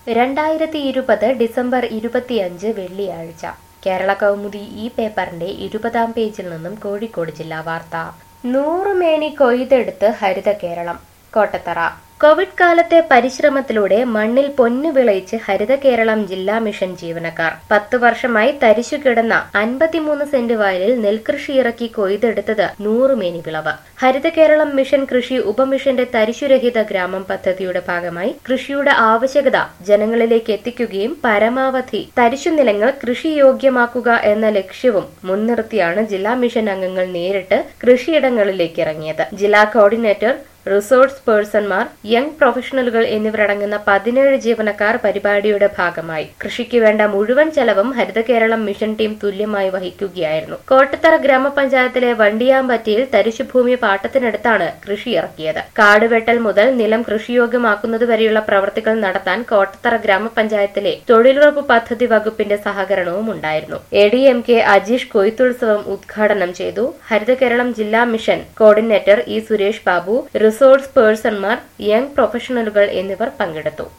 2020 December 25 വെള്ളിയാഴ്ച കേരള കൗമുദി ഈ പേപ്പറിന്റെ 20-ാം പേജിൽ നിന്നും കോഴിക്കോട് ജില്ലാ വാർത്ത. 100 മേനി കൊയ്തെടുത്ത് ഹരിത കേരളം. കോട്ടത്തറ. കോവിഡ് കാലത്തെ പരിശ്രമത്തിലൂടെ മണ്ണിൽ പൊന്നു വിളയിച്ച് ഹരിത കേരളം ജില്ലാ മിഷൻ ജീവനക്കാർ 10 വർഷമായി തരിശു കിടന്ന 53 സെന്റ് വയലിൽ നെൽകൃഷി ഇറക്കി കൊയ്തെടുത്തത് 100 മേനി വിളവ്. ഹരിത കേരളം മിഷൻ കൃഷി ഉപമിഷന്റെ തരിശുരഹിത ഗ്രാമം പദ്ധതിയുടെ ഭാഗമായി കൃഷിയുടെ ആവശ്യകത ജനങ്ങളിലേക്ക് എത്തിക്കുകയും പരമാവധി തരിശുനിലങ്ങൾ കൃഷിയോഗ്യമാക്കുക എന്ന ലക്ഷ്യവും മുൻനിർത്തിയാണ് ജില്ലാ മിഷൻ അംഗങ്ങൾ നേരിട്ട് കൃഷിയിടങ്ങളിലേക്ക് ഇറങ്ങിയത്. ജില്ലാ കോർഡിനേറ്റർ, റിസോഴ്സ് പേഴ്സൺമാർ, യങ് പ്രൊഫഷണലുകൾ എന്നിവരടങ്ങുന്ന 17 ജീവനക്കാർ പരിപാടിയുടെ ഭാഗമായി. കൃഷിക്ക് വേണ്ട മുഴുവൻ ചെലവും ഹരിത കേരളം മിഷൻ ടീം തുല്യമായി വഹിക്കുകയായിരുന്നു. കോട്ടത്തറ ഗ്രാമപഞ്ചായത്തിലെ വണ്ടിയാമ്പറ്റിയിൽ തരിശുഭൂമി പാട്ടത്തിനടുത്താണ് കൃഷി ഇറക്കിയത്. കാടുവെട്ടൽ മുതൽ നിലം കൃഷിയോഗ്യമാക്കുന്നതുവരെയുള്ള പ്രവൃത്തികൾ നടത്താൻ കോട്ടത്തറ ഗ്രാമപഞ്ചായത്തിലെ തൊഴിലുറപ്പ് പദ്ധതി വകുപ്പിന്റെ സഹകരണവും ഉണ്ടായിരുന്നു. ADMK അജീഷ് കൊയ്ത്തുത്സവം ഉദ്ഘാടനം ചെയ്തു. ഹരിത കേരളം ജില്ലാ mission coordinator E Suresh Babu, resource പേഴ്സൺമാർ, യങ് പ്രൊഫഷണലുകൾ എന്നിവർ പങ്കെടുത്തു.